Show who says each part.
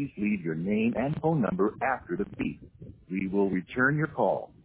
Speaker 1: please leave your name and phone number after the beep. We will return your call.